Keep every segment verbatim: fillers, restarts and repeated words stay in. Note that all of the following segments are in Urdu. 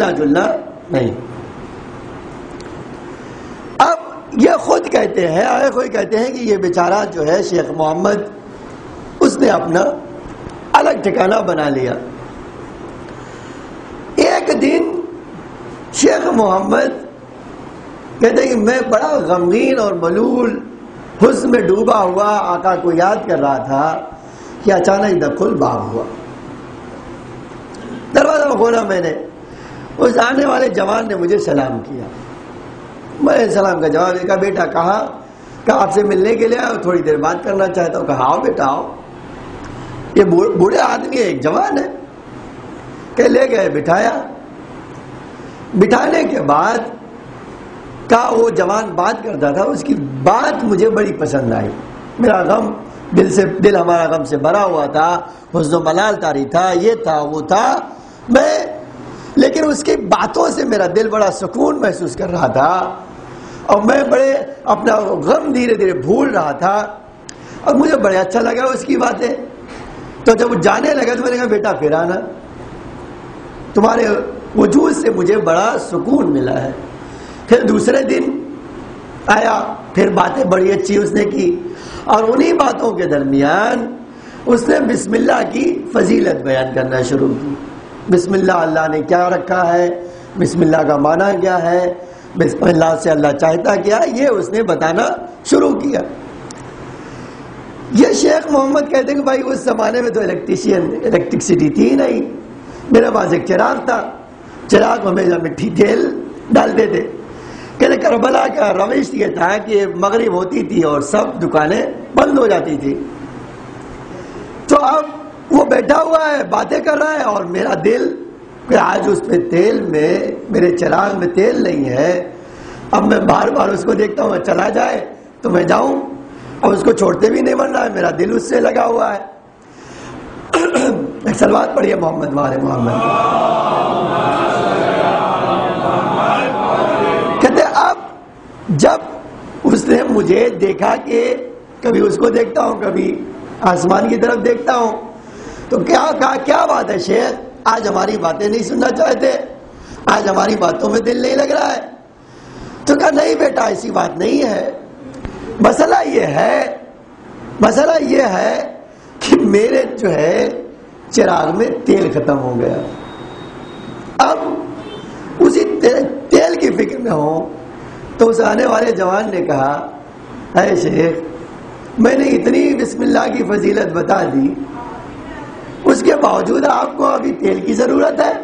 ملنا جلنا نہیں. اب یہ خود کہتے ہیں آئے خود کہتے ہیں کہ یہ بیچارہ جو ہے شیخ محمد اس نے اپنا الگ ٹھکانہ بنا لیا. ایک دن شیخ محمد کہتے ہیں کہ میں بڑا غمگین اور ملول حزن میں ڈوبا ہوا آقا کو یاد کر رہا تھا کہ اچانک دخل باب ہوا. دروازہ کھولا میں نے, اس آنے والے جوان نے مجھے سلام کیا. میں نے سلام کا جواب دیا. بیٹا کہا کہ آپ سے ملنے کے لیے آؤ, تھوڑی دیر بات کرنا چاہتا ہوں. کہا آؤ بیٹا آؤ. یہ بوڑھے آدمی ایک جوان ہے کہ لے گئے, بٹھایا. بٹھانے کے بعد کہا وہ جوان بات کرتا تھا, اس کی بات مجھے بڑی پسند آئی. میرا غم دل سے دل ہمارا غم سے بھرا ہوا تھا, حزن و ملال طاری تھا, یہ تھا وہ تھا. میں لیکن اس کی باتوں سے میرا دل بڑا سکون محسوس کر رہا تھا اور میں بڑے اپنا غم دھیرے دھیرے بھول رہا تھا اور مجھے بڑے اچھا لگا اس کی باتیں. تو جب وہ جانے لگا تو میں نے کہا بیٹا پھر آنا, تمہارے وجود سے مجھے بڑا سکون ملا ہے. پھر دوسرے دن آیا, پھر باتیں بڑی اچھی اس نے کی اور انہی باتوں کے درمیان اس نے بسم اللہ کی فضیلت بیان کرنا شروع کی. بسم اللہ اللہ نے کیا رکھا ہے, بسم اللہ کا معنی کیا ہے, بسم اللہ سے اللہ چاہتا کیا, یہ اس نے بتانا شروع کیا. یہ شیخ محمد کہتے ہیں کہ بھائی اس زمانے میں تو الیکٹریشین الیکٹرسٹی تھی نہیں, میرے پاس ایک چراغ تھا, چراغ میں ہمیشہ مٹی تیل ڈالتے تھے. کہ کربلا کا روش یہ تھا کہ مغرب ہوتی تھی اور سب دکانیں بند ہو جاتی تھی. تو اب وہ بیٹھا ہوا ہے, باتیں کر رہا ہے اور میرا دل کہ آج اس پہ تیل میں, میرے چراغ میں تیل نہیں ہے. اب میں بار بار اس کو دیکھتا ہوں, چلا جائے تو میں جاؤں, اور اس کو چھوڑتے بھی نہیں بن رہا ہے, میرا دل اس سے لگا ہوا ہے. ایک سلوات پڑھیے محمد والے محمد. کہتے اب جب اس نے مجھے دیکھا کہ کبھی اس کو دیکھتا ہوں کبھی آسمان کی طرف دیکھتا ہوں, تو کیا کہا کیا بات ہے شیخ, آج ہماری باتیں نہیں سننا چاہتے, آج ہماری باتوں میں دل نہیں لگ رہا ہے. تو کہا نہیں بیٹا ایسی بات نہیں ہے, مسئلہ یہ ہے مسئلہ یہ ہے کہ میرے جو ہے چراغ میں تیل ختم ہو گیا. اب اسی تیل کی فکر میں ہوں. تو اس آنے والے جوان نے کہا اے شیخ, میں نے اتنی بسم اللہ کی فضیلت بتا دی, اس کے باوجود آپ کو ابھی تیل کی ضرورت ہے,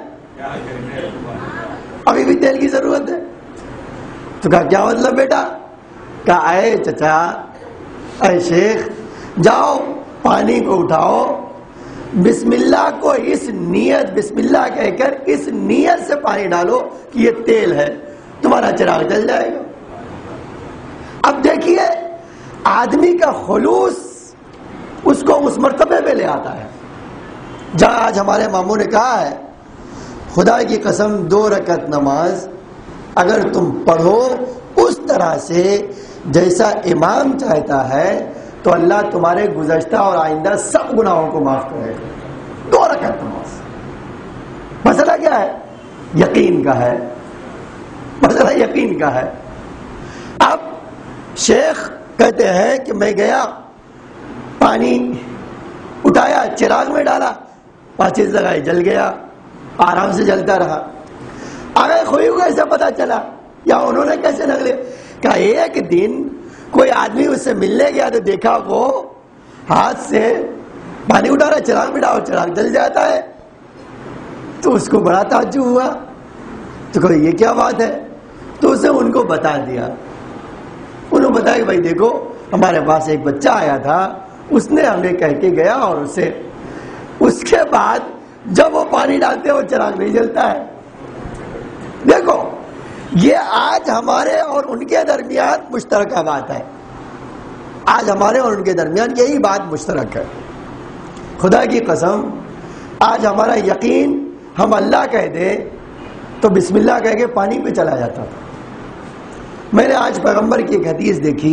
ابھی بھی تیل کی ضرورت ہے. تو کہا کیا مطلب بیٹا؟ کہا اے چچا, اے شیخ, جاؤ پانی کو اٹھاؤ, بسم اللہ کو اس نیت بسم اللہ کہہ کر اس نیت سے پانی ڈالو کہ یہ تیل ہے, تمہارا چراغ جل جائے گا. اب دیکھیے آدمی کا خلوص اس کو اس مرتبے پہ لے آتا ہے جہاں آج ہمارے ماموں نے کہا ہے خدا کی قسم دو رکعت نماز اگر تم پڑھو اس طرح سے جیسا امام چاہتا ہے تو اللہ تمہارے گزشتہ اور آئندہ سب گناہوں کو معاف کرے گا. دو رکعت نماز. مسئلہ کیا ہے؟ یقین کا ہے, مسئلہ یقین کا ہے. اب شیخ کہتے ہیں کہ میں گیا, پانی اٹھایا, چراغ میں ڈالا, ماچس لگائی, جل گیا, آرام سے جلتا رہا. آگے خوئی کو کیسے پتا چلا یا انہوں نے کیسے نکلے؟ کہ ایک دن کوئی آدمی اس سے ملنے گیا تو دیکھا وہ ہاتھ سے پانی اٹھا رہا, چراغ میں ڈاؤ, چراغ جل جاتا ہے. تو اس کو بڑا تعجب ہوا, تو کہ یہ کیا بات ہے؟ تو اسے ان کو بتا دیا. انہوں نے بتایا کہ بھائی دیکھو ہمارے پاس ایک بچہ آیا تھا, اس نے ہمیں کہہ کے گیا اور اسے اس کے بعد جب وہ پانی ڈالتے وہ چراغ نہیں جلتا ہے. دیکھو یہ آج ہمارے اور ان کے درمیان مشترکہ بات ہے, آج ہمارے اور ان کے درمیان یہی بات مشترک ہے. خدا کی قسم آج ہمارا یقین ہم اللہ کہہ دیں تو بسم اللہ کہہ کے پانی پہ چلا جاتا تھا. میں نے آج پیغمبر کی ایک حدیث دیکھی,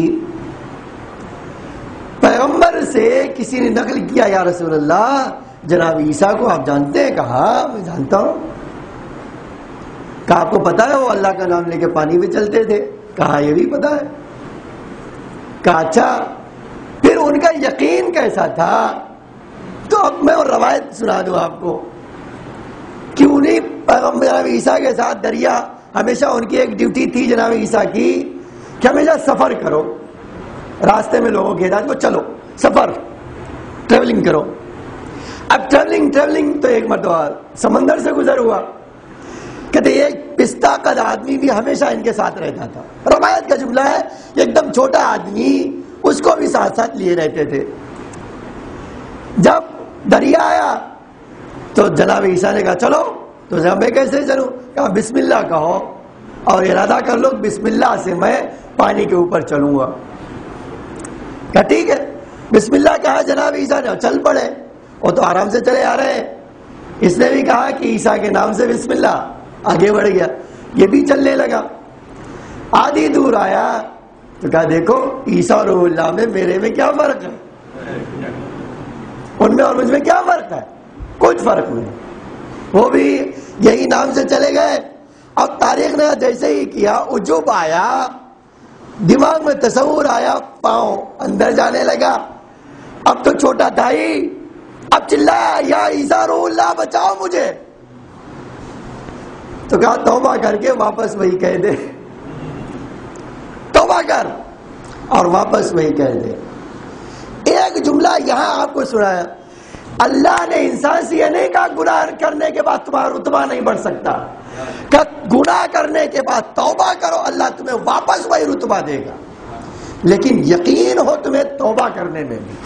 پیغمبر سے کسی نے نقل کیا یا رسول اللہ جناب عیسیٰ کو آپ جانتے ہیں؟ کہا میں جانتا ہوں. کہا آپ کو پتا ہے وہ اللہ کا نام لے کے پانی میں چلتے تھے؟ کہا یہ بھی پتا ہے۔ کہا اچھا پھر ان کا یقین کیسا تھا؟ تو اب میں اور روایت سنا دوں آپ کو کہ انہیں پیغمبر جناب عیسیٰ کے ساتھ دریا، ہمیشہ ان کی ایک ڈیوٹی تھی جناب عیسیٰ کی کہ ہمیشہ سفر کرو، راستے میں لوگوں کی ہدایت کو چلو، سفر ٹریولنگ کرو۔ اب ٹریولنگ ٹریولنگ تو ایک مرتبہ سمندر سے گزر ہوا، کہتے ایک پستہ قد آدمی بھی ہمیشہ ان کے ساتھ رہتا تھا۔ روایت کا جملہ ہے ایک دم چھوٹا آدمی، اس کو بھی ساتھ ساتھ لیے رہتے تھے۔ جب دریا آیا تو جناب عیسیٰ نے کہا چلو، تو جب میں کیسے چلوں؟ کہا بسم اللہ کہو اور ارادہ کر لو بسم اللہ سے میں پانی کے اوپر چلوں گا۔ کہا ٹھیک ہے، بسم اللہ کہا جناب عیسیٰ نے، چل پڑے۔ وہ تو آرام سے چلے آ رہے ہیں، اس نے بھی کہا کہ عیسیٰ کے نام سے بسم اللہ، آگے بڑھ گیا، یہ بھی چلنے لگا۔ آدھی دور آیا تو کہا دیکھو عیسیٰ اور روح اللہ میں میرے میں کیا فرق ہے، ان میں اور مجھ میں کیا فرق ہے؟ کچھ فرق نہیں۔ وہ بھی یہی نام سے چلے گئے۔ اب تاریخ نے جیسے ہی کیا، عجب آیا، دماغ میں تصور آیا، پاؤں اندر جانے لگا۔ اب تو چھوٹا تھا ہی، اب چلایا یا عیسیٰ روح اللہ بچاؤ مجھے۔ تو کہا توبہ کر کے واپس وہی کہہ دے، توبہ کر اور واپس وہی کہہ دے۔ ایک جملہ یہاں آپ کو سنایا، اللہ نے انسان سے یہ نہیں کہا گناہ کرنے کے بعد تمہارا رتبہ نہیں بڑھ سکتا، کہ گناہ کرنے کے بعد توبہ کرو اللہ تمہیں واپس وہی رتبہ دے گا، لیکن یقین ہو تمہیں توبہ کرنے میں بھی۔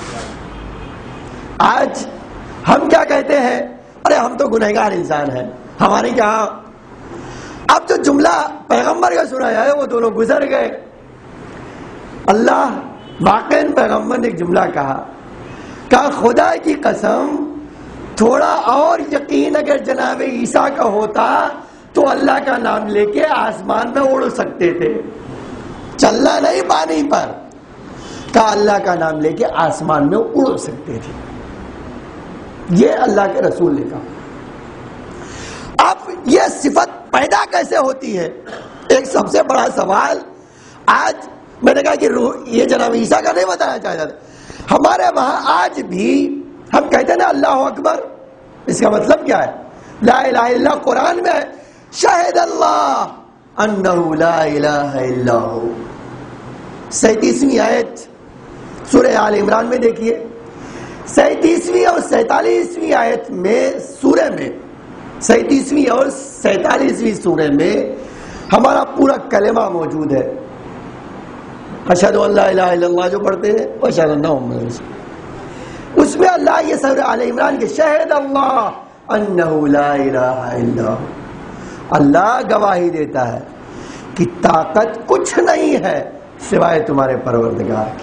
آج ہم کیا کہتے ہیں؟ ارے ہم تو گنہگار انسان ہیں، ہمارے کیا؟ اب جو جملہ پیغمبر کا سنایا ہے وہ دونوں گزر گئے۔ اللہ واقعی پیغمبر نے ایک جملہ کہا، کہا خدا کی قسم تھوڑا اور یقین اگر جناب عیسیٰ کا ہوتا تو اللہ کا نام لے کے آسمان میں اڑ سکتے تھے، چلنا نہیں پانی پر، کہا اللہ کا نام لے کے آسمان میں اڑ سکتے تھے۔ یہ اللہ کے رسول نے کہا۔ اب یہ صفت پیدا کیسے ہوتی ہے؟ ایک سب سے بڑا سوال آج میں نے کہا کہ یہ جناب عیسیٰ کا نہیں بتانا چاہتا تھا، ہمارے وہاں آج بھی ہم کہتے ہیں نا اللہ اکبر، اس کا مطلب کیا ہے؟ لا الہ الا اللہ قرآن میں ہے شہد اللہ انہ لا الہ الا ہو، سینتیسویں آیت سورہ آل عمران میں دیکھیے، سینتیسویں اور سینتالیسویں آیت میں سورہ میں، سینتیسویں اور سینتالیسویں سورہ میں ہمارا پورا کلمہ موجود ہے، اشہد ان لا الہ الا اللہ جو پڑھتے ہیں، اشہد ان محمد رسول اللہ، اس میں اللہ یہ سورہ آل عمران کے شہد اللہ انہ لا الہ الا ہو، اللہ گواہی دیتا ہے کہ طاقت کچھ نہیں ہے سوائے تمہارے پروردگار کی۔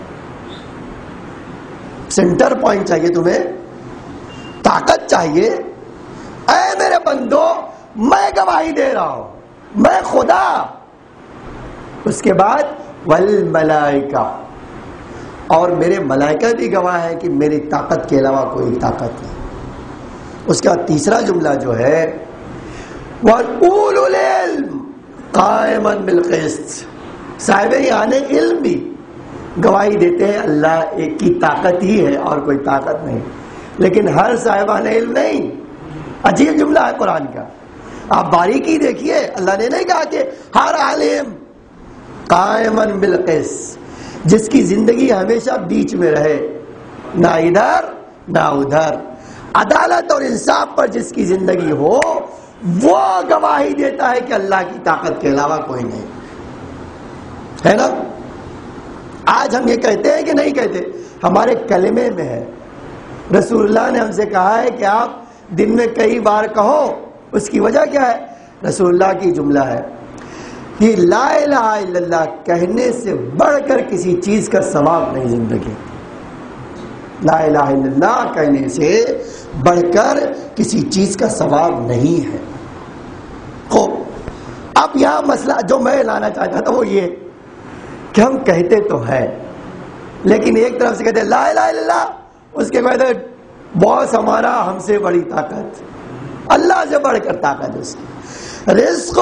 سینٹر پوائنٹ چاہیے تمہیں، طاقت چاہیے، اے میرے بندو میں گواہی دے رہا ہوں، میں خدا، اس کے بعد والملائکہ، اور میرے ملائکہ بھی گواہ ہے کہ میری طاقت کے علاوہ کوئی طاقت نہیں۔ اس کا تیسرا جملہ جو ہے وَأُولُو الْعِلْمِ قَائِمًا بِالْقِسْطِ، صاحب یعنی علم بھی گواہی دیتے ہیں اللہ ایک کی طاقت ہی ہے اور کوئی طاقت نہیں، لیکن ہر صاحبان علم نہیں۔ عجیب جملہ ہے قرآن کا، آپ باریکی دیکھیے، اللہ نے نہیں کہا کہ ہر عالم، قائمًا بالقسط، جس کی زندگی ہمیشہ بیچ میں رہے، نہ ادھر نہ ادھر، عدالت اور انصاف پر جس کی زندگی ہو وہ گواہی دیتا ہے کہ اللہ کی طاقت کے علاوہ کوئی نہیں ہے نا۔ آج ہم یہ کہتے ہیں کہ نہیں کہتے؟ ہمارے کلمے میں ہے، رسول اللہ نے ہم سے کہا ہے کہ آپ دن میں کئی بار کہو، اس کی وجہ کیا ہے؟ رسول اللہ کی جملہ ہے کہ لا الہ الا اللہ کہنے سے بڑھ کر کسی چیز کا ثواب نہیں زندگی، لا الہ الا اللہ کہنے سے بڑھ کر کسی چیز کا ثواب نہیں ہے۔ خوب، اب یہاں مسئلہ جو میں لانا چاہتا تھا وہ یہ کہ ہم کہتے تو ہیں، لیکن ایک طرف سے کہتے ہیں لا الہ الا اللہ، اس کے بعد باس ہمارا ہم سے بڑی طاقت، اللہ سے بڑھ کر طاقت اس کی، رزق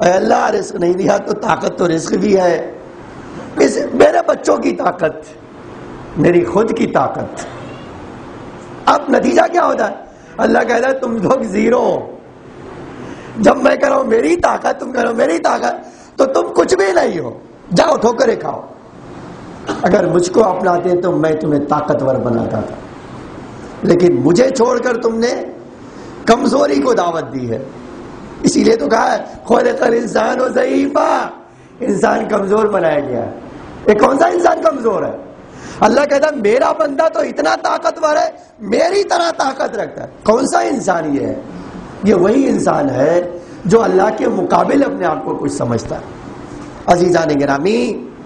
اے اللہ رزق نہیں دیا تو طاقت تو رزق بھی ہے، اس میرے بچوں کی طاقت، میری خود کی طاقت۔ اب نتیجہ کیا ہوتا ہے؟ اللہ کہتا ہے تم لوگ زیرو ہو۔ جب میں کہہ رہا ہوں میری طاقت، تم کہہ رہا ہو میری طاقت، تو تم کچھ بھی نہیں ہو، جاؤ ٹھوکریں کھاؤ۔ اگر مجھ کو اپناتے تو میں تمہیں طاقتور بناتا تھا، لیکن مجھے چھوڑ کر تم نے کمزوری کو دعوت دی ہے۔ اسی لیے تو کہا ہے خلق الانسان ضعیفا، انسان کمزور بنایا گیا ہے۔ یہ کون سا انسان کمزور ہے؟ اللہ کہتا ہے میرا بندہ تو اتنا طاقتور ہے، میری طرح طاقت رکھتا ہے۔ کون سا انسان یہ ہے؟ یہ وہی انسان ہے جو اللہ کے مقابل اپنے آپ کو کچھ سمجھتا ہے۔ عزیزان گرامی،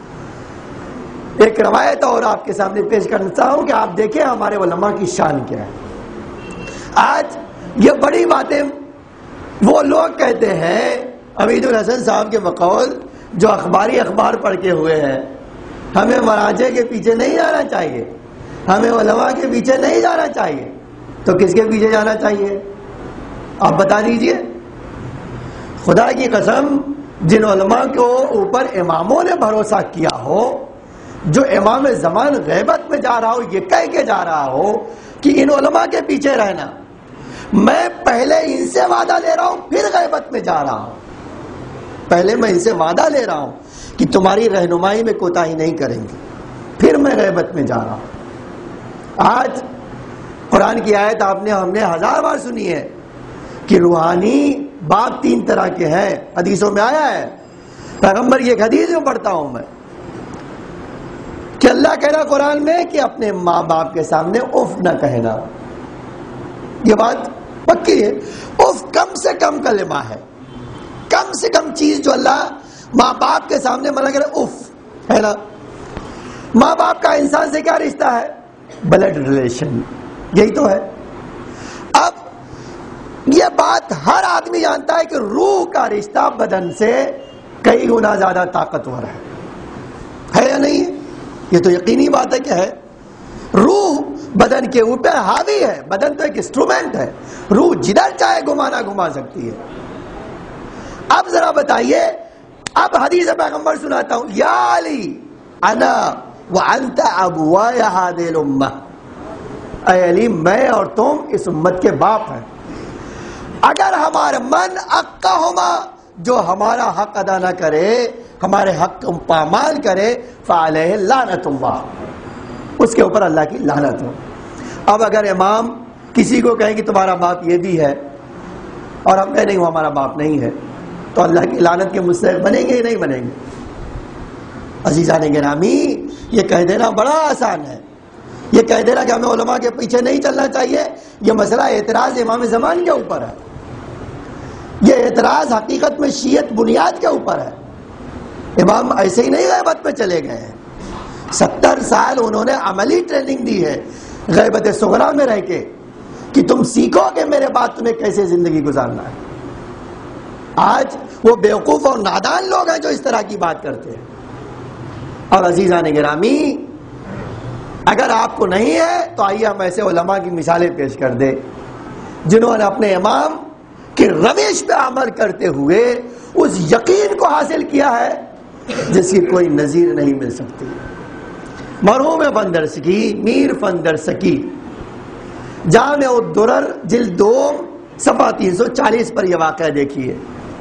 ایک روایت اور آپ کے سامنے پیش کرنا چاہتا ہوں کہ آپ دیکھیں ہمارے علماء کی شان کیا ہے۔ آج یہ بڑی باتیں وہ لوگ کہتے ہیں، عمید الحسن صاحب کے بقول، جو اخباری اخبار پڑھ کے ہوئے ہیں، ہمیں مراجع کے پیچھے نہیں جانا چاہیے، ہمیں علماء کے پیچھے نہیں جانا چاہیے۔ تو کس کے پیچھے جانا چاہیے؟ آپ بتا دیجئے۔ خدا کی قسم، جن علماء کو اوپر اماموں نے بھروسہ کیا ہو، جو امام زمان غیبت میں جا رہا ہو یہ کہہ کے جا رہا ہو کہ ان علماء کے پیچھے رہنا، میں پہلے ان سے وعدہ لے رہا ہوں پھر غیبت میں جا رہا ہوں، پہلے میں ان سے وعدہ لے رہا ہوں کہ تمہاری رہنمائی میں کوتاہی نہیں کریں گے، پھر میں غیبت میں جا رہا ہوں۔ آج قرآن کی آیت آپ نے ہم نے ہزار بار سنی ہے کہ روحانی باپ تین طرح کے ہیں، حدیثوں میں آیا ہے۔ پیغمبر کی ایک حدیث میں پڑھتا ہوں میں کہ اللہ کہہ رہا قرآن میں کہ اپنے ماں باپ کے سامنے اف نہ کہنا۔ یہ بات پکی ہے، اف کم سے کم کلمہ ہے، کم سے کم چیز جو اللہ ماں باپ کے سامنے منع کرے، اف ہے نا۔ ماں باپ کا انسان سے کیا رشتہ ہے؟ بلڈ ریلیشن، یہی تو ہے۔ اب یہ بات ہر آدمی جانتا ہے کہ روح کا رشتہ بدن سے کئی گنا زیادہ طاقتور ہے، ہے یا نہیں ہے؟ یہ تو یقینی بات ہے کہ ہے۔ روح بدن کے اوپر حاوی ہے، بدن تو ایک انسٹرومنٹ ہے، روح جدھر چاہے گھمانا گھما سکتی ہے۔ اب ذرا بتائیے، اب حدیث پیغمبر سناتا ہوں، یا علی انا وانت ابوای هذه الامه، اے علی میں اور تم اس امت کے باپ ہیں، اگر ہمارے من اقہما، جو ہمارا حق ادا نہ کرے، ہمارے حق کو پامال کرے، فعلیہ لعنت اللہ، اس کے اوپر اللہ کی لعنت ہو۔ اب اگر امام کسی کو کہیں کہ تمہارا باپ یہ بھی ہے اور ہم کہیں نہیں وہ ہمارا باپ نہیں ہے، تو اللہ کی لعنت کے مستحق بنیں گے یا نہیں بنیں گے؟ عزیزان گرامی، یہ کہہ دینا بڑا آسان ہے، یہ کہہ دینا کہ ہمیں علماء کے پیچھے نہیں چلنا چاہیے، یہ مسئلہ اعتراض امام زمان کے اوپر ہے، یہ اعتراض حقیقت میں شیعت بنیاد کے اوپر ہے۔ امام ایسے ہی نہیں غیبت میں چلے گئے ہیں، ستر سال انہوں نے عملی ٹریننگ دی ہے غیبت صغریٰ میں رہ کے کہ تم سیکھو کہ میرے بعد تمہیں کیسے زندگی گزارنا ہے۔ آج وہ بیوقوف اور نادان لوگ ہیں جو اس طرح کی بات کرتے ہیں۔ اور عزیزان گرامی، اگر آپ کو نہیں ہے تو آئیے ہم ایسے علماء کی مثالیں پیش کر دیں جنہوں نے اپنے امام کی روش پہ عمل کرتے ہوئے اس یقین کو حاصل کیا ہے جس کی کوئی نظیر نہیں مل سکتی۔ مرحوم فندرسکی، میر فندرسکی، جامع الدرر جلد دو صفحہ تین سو چالیس پر یہ واقعہ دیکھیے۔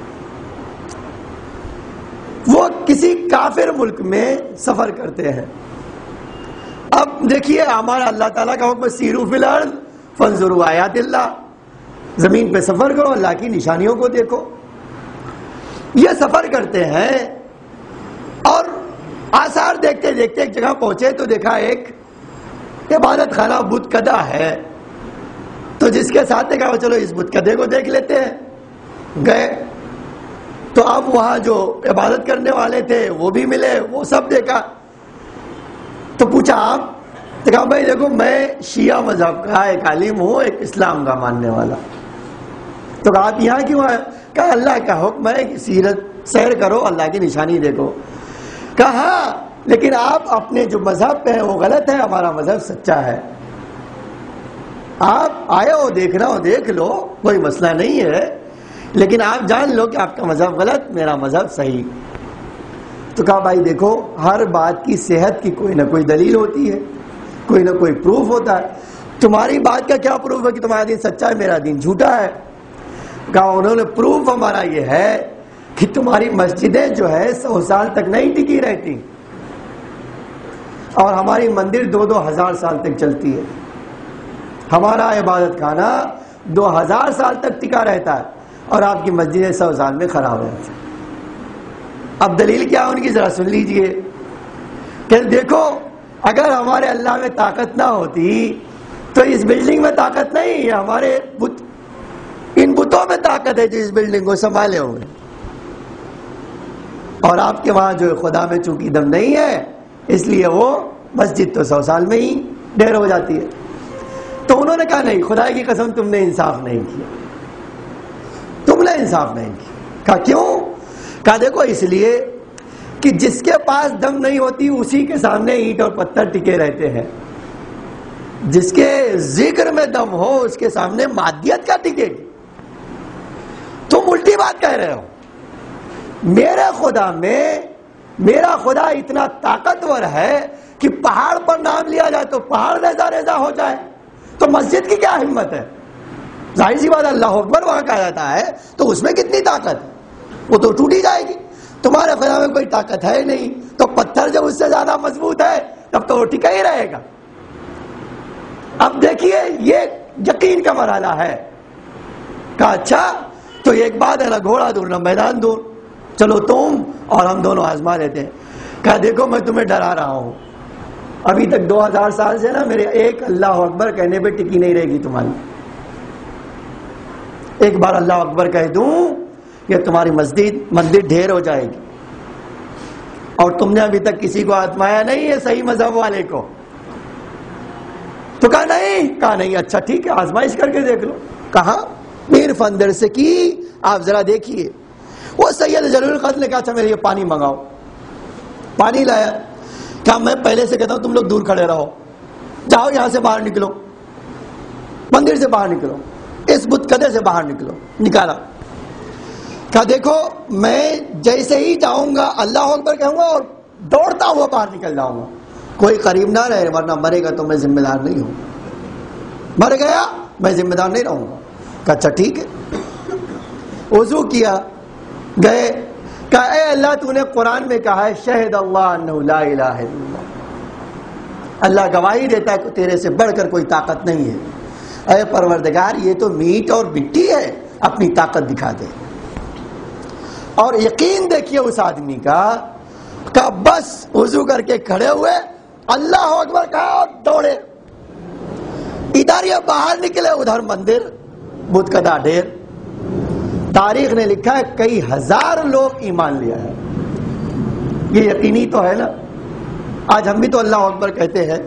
وہ کسی کافر ملک میں سفر کرتے ہیں۔ اب دیکھیے ہمارا اللہ تعالیٰ کا حکم سیرو فی الارض فانظروا آیات اللہ، زمین پہ سفر کرو، اللہ کی نشانیوں کو دیکھو۔ یہ سفر کرتے ہیں اور آثار دیکھتے دیکھتے ایک جگہ پہنچے تو دیکھا ایک عبادت خانہ بت کدہ ہے، تو جس کے ساتھ نے کہا چلو اس بت کدے کو دیکھ لیتے ہیں۔ گئے تو اب وہاں جو عبادت کرنے والے تھے وہ بھی ملے، وہ سب دیکھا تو پوچھا آپ؟ تو کہا بھائی دیکھو میں شیعہ مذہب کا ایک عالم ہوں، ایک اسلام کا ماننے والا۔ تو کہا آپ یہاں کیوں آئے؟ کہا اللہ کا حکم ہے کہ سیرت سیر کرو، اللہ کی نشانی دیکھو۔ کہا ہاں لیکن آپ اپنے جو مذہب پہ ہیں وہ غلط ہے، ہمارا مذہب سچا ہے۔ آپ آئے ہو دیکھنا ہو دیکھ لو، کوئی مسئلہ نہیں ہے، لیکن آپ جان لو کہ آپ کا مذہب غلط، میرا مذہب صحیح۔ تو کہا بھائی دیکھو، ہر بات کی صحت کی کوئی نہ کوئی دلیل ہوتی ہے، کوئی نہ کوئی پروف ہوتا ہے۔ تمہاری بات کا کیا پروف ہے کہ تمہارا دین سچا ہے، میرا دین جھوٹا ہے؟ کہا انہوں نے پروف ہمارا یہ ہے کہ تمہاری مسجدیں جو ہے سو سال تک نہیں ٹکی رہتی، اور ہماری مندر دو دو ہزار سال تک چلتی ہے، ہمارا عبادت خانہ دو ہزار سال تک ٹکا رہتا ہے، اور آپ کی مسجدیں سو سال میں خراب ہو جاتی ہیں۔ اب دلیل کیا ان کی ذرا سن لیجئے کہ دیکھو، اگر ہمارے اللہ میں طاقت نہ ہوتی تو اس بلڈنگ میں طاقت نہیں ہے، ہمارے بت ان بتوں میں طاقت ہے جو اس بلڈنگ کو سنبھالے ہوئے، اور آپ کے وہاں جو خدا میں چونکہ دم نہیں ہے، اس لیے وہ مسجد تو سو سال میں ہی ڈھیر ہو جاتی ہے۔ تو انہوں نے کہا نہیں، خدا کی قسم تم نے انصاف نہیں کیا، تم نے انصاف نہیں کیا۔ کہا کیوں؟ کہا دیکھو اس لیے کہ جس کے پاس دم نہیں ہوتی اسی کے سامنے اینٹ اور پتھر ٹکے رہتے ہیں، جس کے ذکر میں دم ہو اس کے سامنے مادیت کا ٹکے گی۔ تم الٹی بات کہہ رہے ہو، میرے خدا میں میرا خدا اتنا طاقتور ہے کہ پہاڑ پر نام لیا جائے تو پہاڑ ریزہ ریزہ ہو جائے، تو مسجد کی کیا ہمت ہے؟ ظاہر سی بات اللہ اکبر وہاں کہا جاتا ہے تو اس میں کتنی طاقت ہے، وہ تو ٹوٹی جائے گی۔ تمہارے خدا میں کوئی طاقت ہے نہیں، تو پتھر جب اس سے زیادہ مضبوط ہے تب تو وہ ٹکا ہی رہے گا۔ اب دیکھیے یہ یقین کا مرحلہ ہے۔ کہا اچھا تو ایک بات ہے، نہ گھوڑا دور نہ میدان دور، چلو تم اور ہم دونوں آزما لیتے ہیں۔ کہا دیکھو میں تمہیں ڈرا رہا ہوں، ابھی تک دو ہزار سال سے نا میرے ایک اللہ اکبر کہنے پہ ٹکی نہیں رہے گی تمہاری، ایک بار اللہ اکبر کہہ دوں کہ تمہاری مسجد مندر ڈھیر ہو جائے گی، اور تم نے ابھی تک کسی کو آزمایا نہیں ہے صحیح مذہب والے کو۔ تو کہا نہیں، کہا نہیں اچھا ٹھیک ہے آزمائش کر کے دیکھ لو۔ کہا میر فندر سے کی، آپ ذرا دیکھیے۔ وہ سید جلیل القدر نے کہا اچھا میرے یہ پانی منگاؤ، پانی لایا۔ کہا میں پہلے سے کہتا ہوں تم لوگ دور کھڑے رہو، جاؤ یہاں سے باہر نکلو، مندر سے باہر نکلو، اس بت کدے سے باہر نکلو۔ نکالا۔ کہا دیکھو میں جیسے ہی جاؤں گا اللہ اکبر کہوں گا اور دوڑتا ہوا باہر نکل جاؤں گا، کوئی قریب نہ رہے ورنہ مرے گا تو میں ذمہ دار نہیں ہوں، مر گیا میں ذمہ دار نہیں رہوں گا۔ کہا اچھا ٹھیک ہے۔ وضو کیا، گئے۔ کہا اے اللہ تو نے قرآن میں کہا ہے شہد اللہ انہ لا الہ الا اللہ، اللہ گواہی دیتا ہے کہ تیرے سے بڑھ کر کوئی طاقت نہیں ہے، اے پروردگار یہ تو میٹ اور مٹی ہے، اپنی طاقت دکھا دے۔ اور یقین دیکھیے اس آدمی کا، کہ بس وضو کر کے کھڑے ہوئے، اللہ اکبر کہا اور دوڑے، ادھر یہ باہر نکلے ادھر مندر بت کدا ڈھیر۔ تاریخ نے لکھا ہے کئی ہزار لوگ ایمان لیا ہے۔ یہ یقینی تو ہے نا، آج ہم بھی تو اللہ اکبر کہتے ہیں،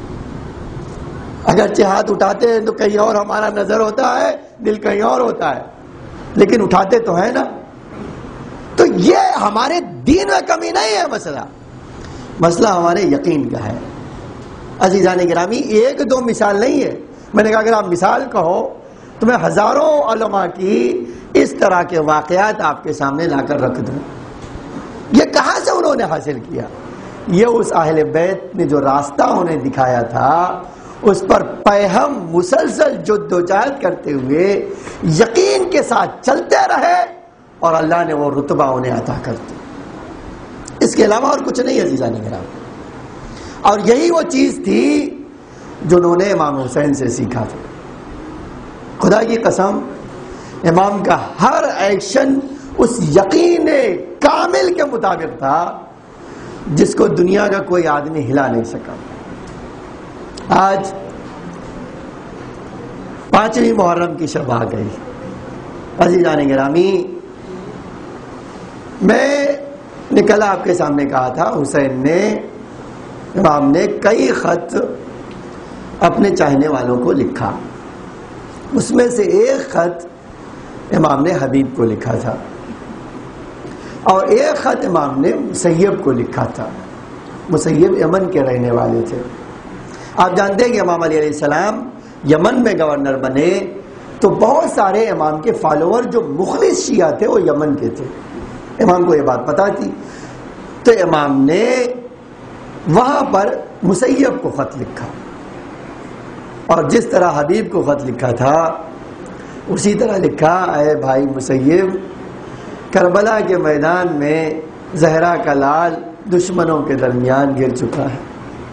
اگرچہ ہاتھ اٹھاتے ہیں تو کہیں اور ہمارا نظر ہوتا ہے، دل کہیں اور ہوتا ہے، لیکن اٹھاتے تو ہے نا۔ تو یہ ہمارے دین میں کمی نہیں ہے، مسئلہ مسئلہ ہمارے یقین کا ہے۔ عزیزان گرامی ایک دو مثال نہیں ہے، میں نے کہا اگر آپ مثال کہو تو میں ہزاروں علماء کی اس طرح کے واقعات آپ کے سامنے لا کر رکھ دوں۔ یہ کہاں سے انہوں نے حاصل کیا؟ یہ اس اہل بیت نے جو راستہ انہیں دکھایا تھا اس پر پیہم مسلسل جدوجہد کرتے ہوئے یقین کے ساتھ چلتے رہے، اور اللہ نے وہ رتبہ انہیں عطا کر دیا۔ اس کے علاوہ اور کچھ نہیں عزیزان کرام۔ اور یہی وہ چیز تھی جو انہوں نے امام حسین سے سیکھا تھا۔ خدا کی قسم امام کا ہر ایکشن اس یقین کامل کے مطابق تھا جس کو دنیا کا کوئی آدمی ہلا نہیں سکا۔ آج پانچویں محرم کی شب آ گئی۔ عزیزان گرامی میں نے کل آپ کے سامنے کہا تھا حسین نے امام نے کئی خط اپنے چاہنے والوں کو لکھا، اس میں سے ایک خط امام نے حبیب کو لکھا تھا اور ایک خط امام نے مسیب کو لکھا تھا۔ مسیب یمن کے رہنے والے تھے۔ آپ جانتے ہیں کہ امام علی علیہ السلام یمن میں گورنر بنے تو بہت سارے امام کے فالوور جو مخلص شیعہ تھے وہ یمن کے تھے، امام کو یہ بات پتا تھی، تو امام نے وہاں پر مسیب کو خط لکھا، اور جس طرح حبیب کو خط لکھا تھا اسی طرح لکھا، اے بھائی مسیب، کربلا کے میدان میں زہرا کا لال دشمنوں کے درمیان گر چکا ہے،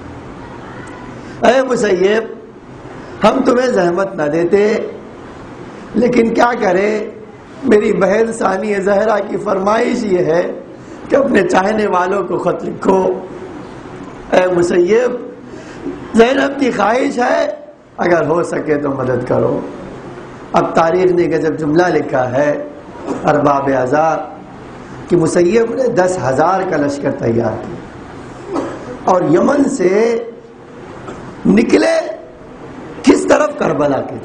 اے مسیب ہم تمہیں زحمت نہ دیتے، لیکن کیا کرے، میری بہن ثانی زہرا کی فرمائش یہ ہے کہ اپنے چاہنے والوں کو خط لکھو۔ اے مسیب زینب کی خواہش ہے اگر ہو سکے تو مدد کرو۔ اب تاریخ نے جب جملہ لکھا ہے ارباب اعضاء کہ مسیب نے دس ہزار کا لشکر تیار کیا اور یمن سے نکلے کس طرف؟ کربلا کی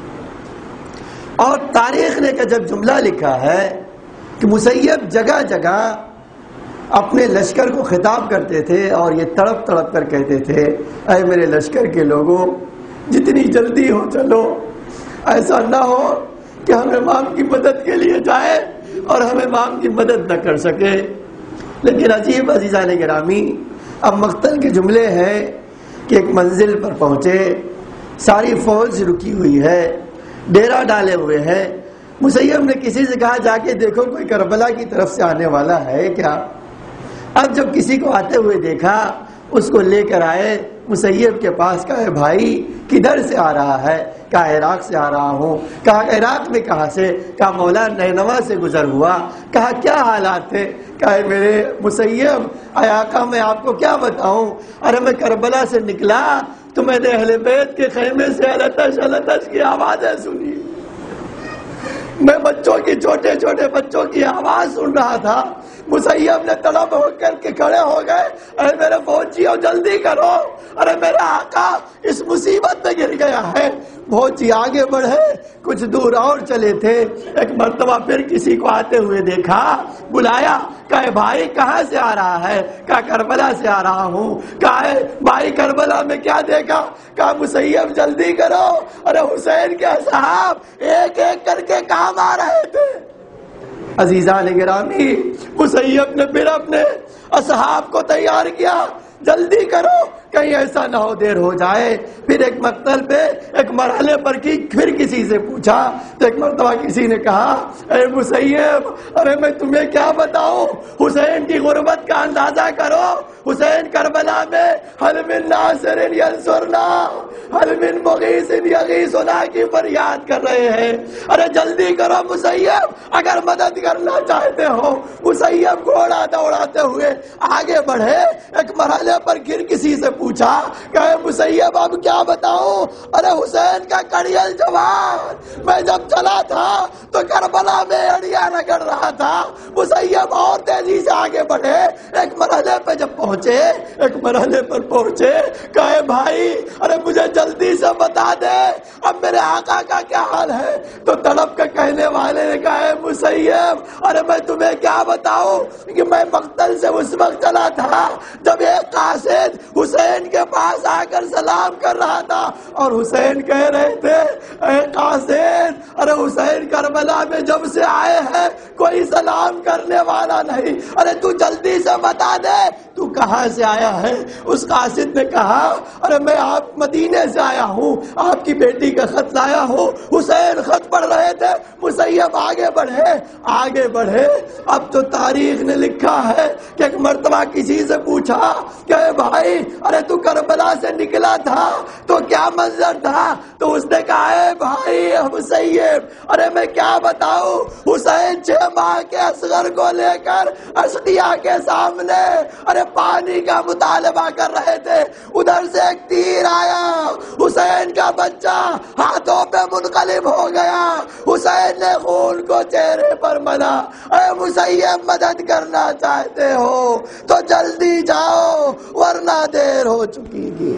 طرف۔ اور تاریخ نے جب جملہ لکھا ہے کہ مسیب جگہ جگہ اپنے لشکر کو خطاب کرتے تھے اور یہ تڑپ تڑپ کر کہتے تھے، اے میرے لشکر کے لوگوں جتنی جلدی ہو چلو، ایسا نہ ہو کہ ہم امام کی مدد کے لیے جائے اور ہم امام کی مدد نہ کر سکے۔ لیکن عجیب عزیزان گرامی، اب مقتل کے جملے ہیں کہ ایک منزل پر پہنچے، ساری فوج رکی ہوئی ہے، ڈیرا ڈالے ہوئے ہیں، مسیب نے کسی سے کہا جا کے دیکھو کوئی کربلا کی طرف سے آنے والا ہے کیا؟ اب جب کسی کو آتے ہوئے دیکھا اس کو لے کر آئے مسیب کے پاس، کہا بھائی کدھر سے آ رہا ہے؟ کہا عراق سے آ رہا ہوں۔ کہا عراق میں کہاں سے؟ کہا مولا نینوا سے گزر ہوا۔ کہا کیا حالات تھے؟ کہا میرے مسیب اے آقا میں آپ کو کیا بتاؤں، ارے میں کربلا سے نکلا تو میں نے اہل بیت کے خیمے سے التش التش کی آوازیں سنی، میں بچوں کی چھوٹے چھوٹے بچوں کی آواز سن رہا تھا۔ مسیب نے تڑپ ہو کر کے کھڑے ہو گئے، اے میرے فوجیوں جلدی کرو، ارے میرا آقا اس مصیبت میں گر گیا ہے۔ فوجی آگے بڑھے، کچھ دور اور چلے تھے، ایک مرتبہ پھر کسی کو آتے ہوئے دیکھا، بلایا، کہا بھائی کہاں سے آ رہا ہے؟ کہا کربلا سے آ رہا ہوں۔ کہا بھائی کربلا میں کیا دیکھا؟ کہا مسیب جلدی کرو، ارے حسین کے اصحاب ایک ایک کر کے کام آ رہے تھے۔ عزیزان گرامی، مسیب نے پھر اپنے اصحاب کو تیار کیا، جلدی کرو کہیں ایسا نہ ہو دیر ہو جائے۔ پھر ایک مقتل پہ ایک مرحلے پر کی پھر کسی سے پوچھا تو ایک مرتبہ کسی نے کہا، اے مسیب ارے میں تمہیں کیا بتاؤں، حسین کی غربت کا اندازہ کرو، حسین کربلا میں حل من ناصر ینصرنا حل من مغیث یغیثنا کی فریاد کر رہے ہیں، ارے جلدی کرو مسیب اگر مدد کرنا چاہتے ہو۔ مسیب گھوڑا دوڑاتے ہوئے آگے بڑھے، ایک مرحلے پر پھر کسی سے پوچھا کہ مسیب اب کیا بتاؤں، ارے حسین کا کڑیل جوان میں جب چلا تھا تو کربلا میں اڑیا رگڑ رہا تھا۔ مسیب اور تیزی سے آگے بڑھے، ایک مرحلے پہ جب پہنچے ایک مرحلے پر پہنچے کہے بھائی ارے مجھے جلدی سے بتا دے اب میرے آقا کا کیا حال ہے؟ تو تڑپ کے کہنے والے نے کہا مسیب ارے میں تمہیں کیا بتاؤں کہ میں مقتل سے اس وقت چلا تھا جب ایک قاصد حسین کے پاس آ کر سلام کر رہا تھا اور حسین کہہ رہے تھے اے قاصد ارے حسین کربلا میں جب سے آئے ہیں کوئی سلام کرنے والا نہیں، ارے تو جلدی سے بتا دے تو کہاں سے آیا ہے؟ اس قاصد نے کہا ارے میں آپ مدینے سے آیا ہوں، آپ کی بیٹی کا خط لایا ہوں۔ حسین خط پڑھ رہے تھے، مسیب آگے بڑھے آگے بڑھے اب تو تاریخ نے لکھا ہے کہ ایک مرتبہ کسی سے پوچھا کہ بھائی ارے تو کربلا سے نکلا تھا تو کیا منظر تھا؟ تو اس نے کہا اے بھائی مسیب ارے میں کیا بتاؤں، حسین چھ ماہ کے اصغر کو لے کر اشقیہ کے سامنے ارے پانی کا مطالبہ کر رہے تھے، ادھر سے ایک تیر آیا، حسین کا بچہ ہاتھوں پہ منقلب ہو گیا، حسین نے خون کو چہرے پر ملا۔ اے مسیب مدد کرنا چاہتے ہو تو جلدی جاؤ ورنہ دیر ہو چکی گی۔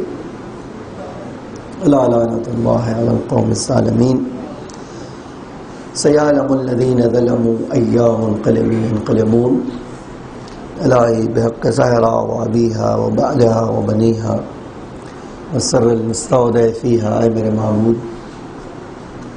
لا لعنت اللہ علی القوم الظالمین۔ سیعلم الذین ظلموا ای منقلب ینقلبون۔ الہی بحق زہرا و ابیہا و بعلہا و بنیہا و سر المستودع فیہا، اے میرے معبود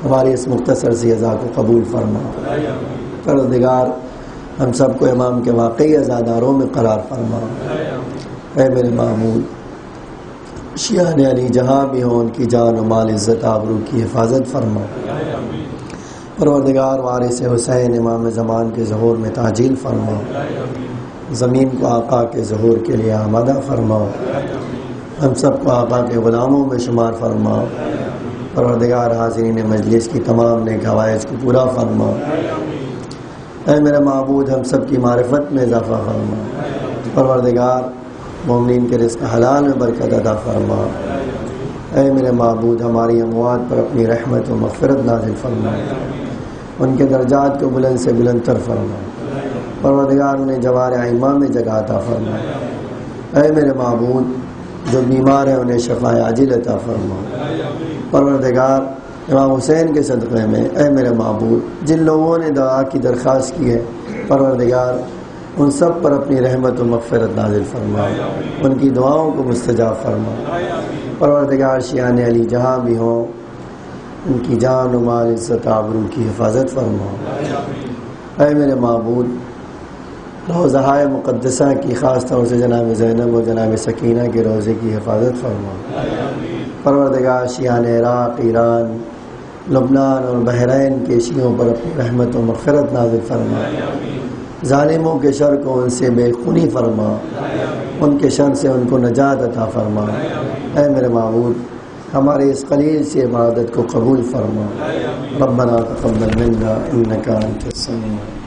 ہماری اس مختصر سی عزا کو قبول فرما۔ پروردگار ہم سب کو امام کے واقعی عزاداروں میں قرار فرما۔ اے میرے معمول شیعہ علی جہاں بھی ہوں ان کی جان و مال عزت آبرو کی حفاظت فرما۔ پروردگار وارث حسین امام زمان کے ظہور میں تعجیل فرما۔ زمین کو آقا کے ظہور کے لیے آمادہ فرما۔ ہم سب کو آقا کے غلاموں میں شمار فرما۔ پروردگار حاضرین مجلس کی تمام نیک حوائج کو پورا فرما۔ اے میرے معبود ہم سب کی معرفت میں اضافہ فرما۔ پروردگار مومنین کے رزق حلال میں برکت عطا فرما۔ اے میرے معبود ہماری اموات پر اپنی رحمت و مغفرت نازل فرما۔ ان کے درجات کو بلند سے بلند تر فرما۔ پروردگار انہیں جوار ائمہ میں جگہ عطا فرما۔ اے میرے معبود جو بیمار ہیں انہیں شفا عاجل عطا فرما۔ پروردگار امام حسین کے صدقے میں اے میرے معبود جن لوگوں نے دعا کی درخواست کی ہے پروردگار ان سب پر اپنی رحمت و مغفرت نازل فرما۔ ان کی دعاؤں کو مستجاب فرما۔ پروردگار شیعان علی جہاں بھی ہوں ان کی جان و مال عزت آبرو کی حفاظت فرما۔ اے میرے معبود روضہ مقدسہ کی خاص طور سے جناب زینب و جناب سکینہ کے روضے کی حفاظت فرما۔ پروردگار شیعان عراق، ایران، لبنان اور بحرین کے شیعوں پر اپنی رحمت و مغفرت نازل فرما۔ ظالموں کے شر کو ان سے بے خونی فرما۔ ان کے شر سے ان کو نجات عطا فرما۔ اے میرے معبود ہمارے اس قلیل سے عبادت کو قبول فرما۔ ربنا تقبل منا انک انت السمیع